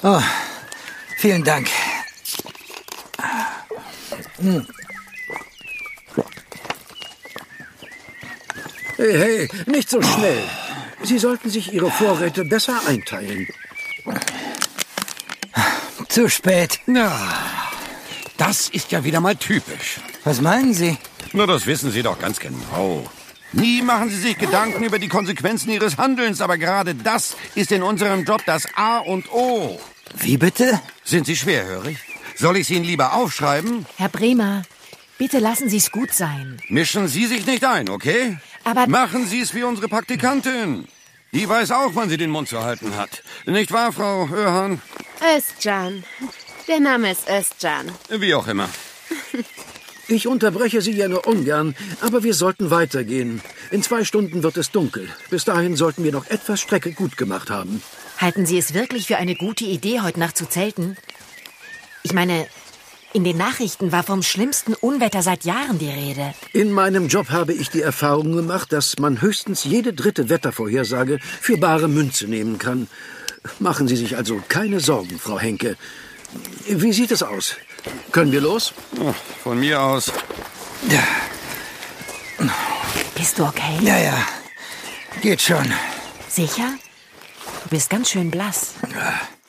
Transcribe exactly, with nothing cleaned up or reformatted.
Oh, vielen Dank. Hm. Hey, hey, nicht so schnell. Sie sollten sich Ihre Vorräte besser einteilen. Zu spät. Na, das ist ja wieder mal typisch. Was meinen Sie? Na, das wissen Sie doch ganz genau. Nie machen Sie sich Gedanken über die Konsequenzen Ihres Handelns, aber gerade das ist in unserem Job das A und O. Wie bitte? Sind Sie schwerhörig? Soll ich es Ihnen lieber aufschreiben? Herr Bremer, bitte lassen Sie es gut sein. Mischen Sie sich nicht ein, okay? Aber... Machen Sie es wie unsere Praktikantin. Die weiß auch, wann sie den Mund zu halten hat. Nicht wahr, Frau Öhan? Özcan. Der Name ist Özcan. Wie auch immer. Ich unterbreche Sie ja nur ungern, aber wir sollten weitergehen. In zwei Stunden wird es dunkel. Bis dahin sollten wir noch etwas Strecke gut gemacht haben. Halten Sie es wirklich für eine gute Idee, heute Nacht zu zelten? Ich meine, in den Nachrichten war vom schlimmsten Unwetter seit Jahren die Rede. In meinem Job habe ich die Erfahrung gemacht, dass man höchstens jede dritte Wettervorhersage für bare Münze nehmen kann. Machen Sie sich also keine Sorgen, Frau Henke. Wie sieht es aus? Können wir los? Oh, von mir aus. Ja. Bist du okay? Ja, ja. Geht schon. Sicher? Du bist ganz schön blass. Ja.